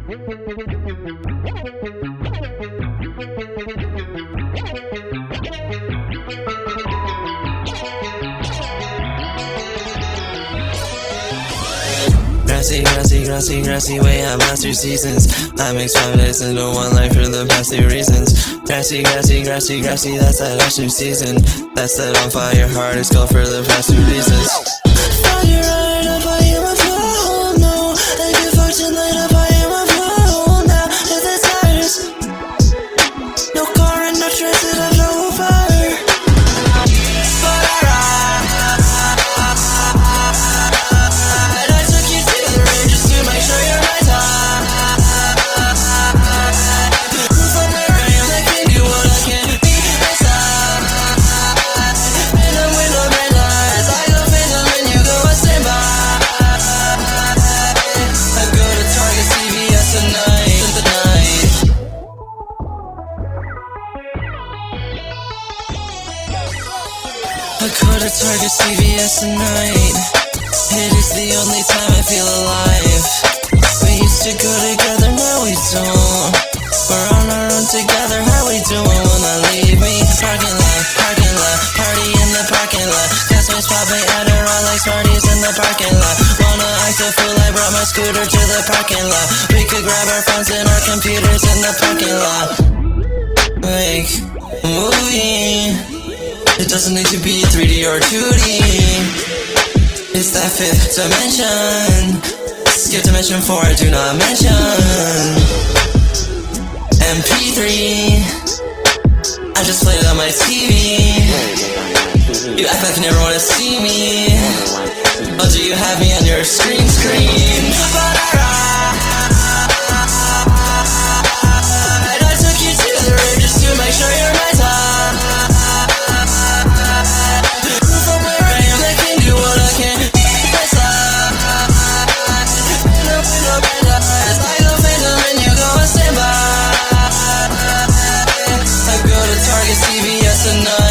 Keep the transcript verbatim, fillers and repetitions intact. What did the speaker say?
Grassy, grassy, grassy, grassy way I master seasons. I mix five days into one life for the past two reasons. Grassy, grassy, grassy, grassy, that's that extra season. That's that on fire heart is go for the past two reasons. Fire right up, I am a flow, no. Thank you for tonight up, I am a flow now. If the tires, no car and no transit, I've no fire. But I ride, I took you to the rim just to make sure you're my time. From where I am, I can do what I can be inside. In the window, red lights, I go phantom when you go a standby. I go to Target, C V S tonight, tonight. I go to Target, C V S tonight. It is the only time I feel alive. We used to go together, now we don't. We're on our own together, how we doing when I leave me? Parking lot, parking lot, party in the parking lot. Classmates popping Adderall like Smarties in the parking lot. Wanna act a fool, I brought my scooter to the parking lot. We could grab our phones and our computers in the parking lot. Like a movie, it doesn't need to be three D or two D. It's that fifth dimension. Skip dimension four, I do not mention. M P three, I just played it on my T V. You act like you never wanna see me. Oh, do you have me on your screen screen? But I ride, I took you to the rim just to make sure you're my time. From where I am, I can do what I can. Tonight.